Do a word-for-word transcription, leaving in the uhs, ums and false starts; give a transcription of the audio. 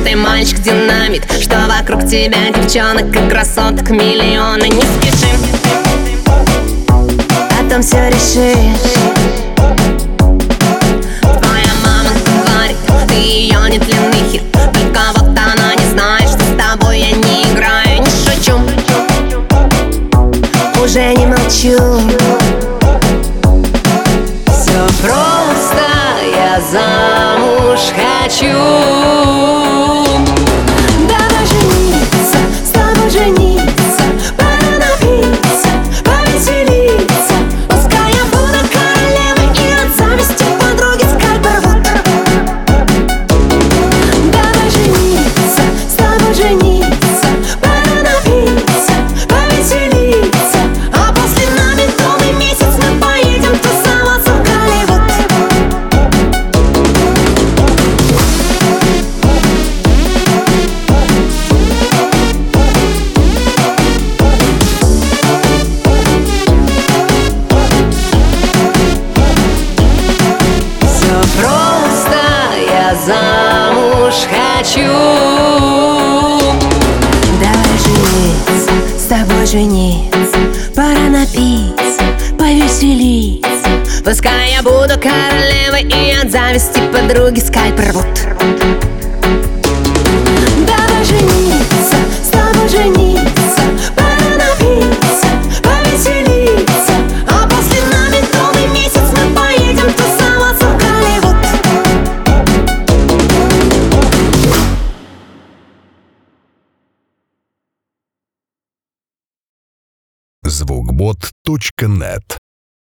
ты мальчик динамит, что вокруг тебя девчонок и красоток миллионы. Не спеши, потом все решишь. Твоя мама говорит, ты ее нетлинный хит, только вот она не знает, что с тобой я не играю. Не шучу, уже не молчу. Все просто, я замуж хочу. Давай жениться, с тобой жениться, пора напиться, повеселиться. Пускай я буду королевой и от зависти подруги скальп рвут. Давай жениться, с тобой жениться, пора напиться, повеселиться. А после на медовый месяц мы поедем тусоваться в Голливуд. Все просто, я замуж хочу. Давай жениться, с тобой жениться, пора напиться, повеселиться. Пускай я буду королевой и от зависти подруги скальп рвут. Давай жениться, с тобой жениться, пора напиться, повеселиться. А после на медовый месяц мы поедем тусоваться в Голливуд. звукбот точка нет